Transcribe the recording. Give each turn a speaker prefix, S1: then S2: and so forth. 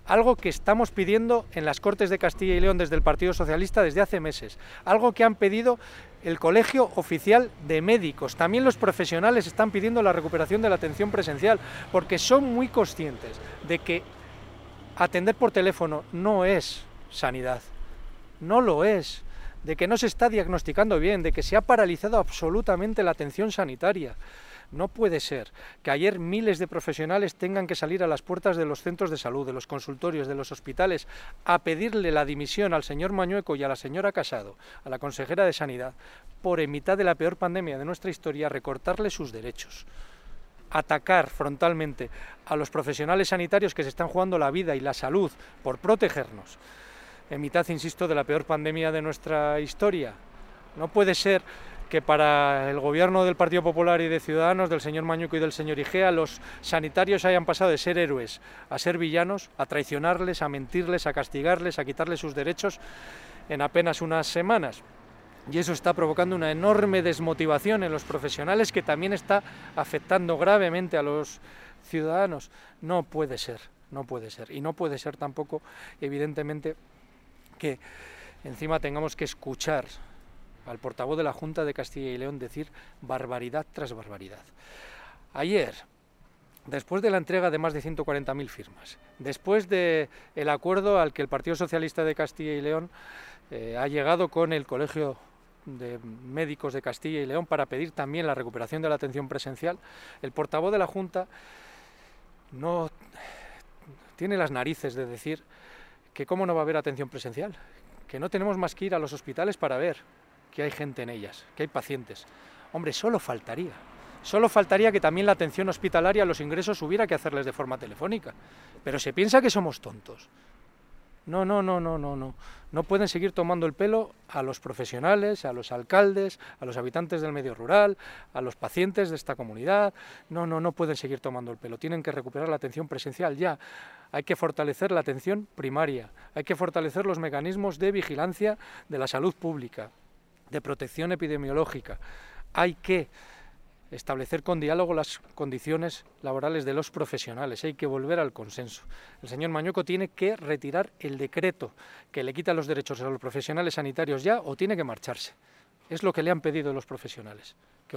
S1: algo que estamos pidiendo en las Cortes de Castilla y León desde el Partido Socialista desde hace meses, algo que han pedido el Colegio Oficial de Médicos. También los profesionales están pidiendo la recuperación de la atención presencial, porque son muy conscientes de que atender por teléfono no es sanidad, no lo es, de que no se está diagnosticando bien, de que se ha paralizado absolutamente la atención sanitaria. No puede ser que ayer miles de profesionales tengan que salir a las puertas de los centros de salud, de los consultorios, de los hospitales, a pedirle la dimisión al señor Mañueco y a la señora Casado, a la consejera de Sanidad, por en mitad de la peor pandemia de nuestra historia recortarle sus derechos, atacar frontalmente a los profesionales sanitarios que se están jugando la vida y la salud por protegernos, en mitad, insisto, de la peor pandemia de nuestra historia. No puede ser que para el gobierno del Partido Popular y de Ciudadanos, del señor Mañueco y del señor Igea, los sanitarios hayan pasado de ser héroes a ser villanos, a traicionarles, a mentirles, a castigarles, a quitarles sus derechos en apenas unas semanas. Y eso está provocando una enorme desmotivación en los profesionales que también está afectando gravemente a los ciudadanos. No puede ser, no puede ser. Y no puede ser tampoco, evidentemente, que encima tengamos que escuchar al portavoz de la Junta de Castilla y León decir barbaridad tras barbaridad. Ayer, después de la entrega de más de 140.000 firmas, después del acuerdo al que el Partido Socialista de Castilla y León ha llegado con el Colegio de Médicos de Castilla y León para pedir también la recuperación de la atención presencial, el portavoz de la Junta no tiene las narices de decir que cómo no va a haber atención presencial, que no tenemos más que ir a los hospitales para ver que hay gente en ellas, que hay pacientes. Hombre, solo faltaría que también la atención hospitalaria, los ingresos hubiera que hacerles de forma telefónica, pero se piensa que somos tontos. No, no pueden seguir tomando el pelo a los profesionales, a los alcaldes, a los habitantes del medio rural, a los pacientes de esta comunidad. No pueden seguir tomando el pelo, tienen que recuperar la atención presencial ya. Hay que fortalecer la atención primaria, hay que fortalecer los mecanismos de vigilancia de la salud pública, de protección epidemiológica. Hay que establecer con diálogo las condiciones laborales de los profesionales, hay que volver al consenso. El señor Mañueco tiene que retirar el decreto que le quita los derechos a los profesionales sanitarios ya, o tiene que marcharse. Es lo que le han pedido los profesionales.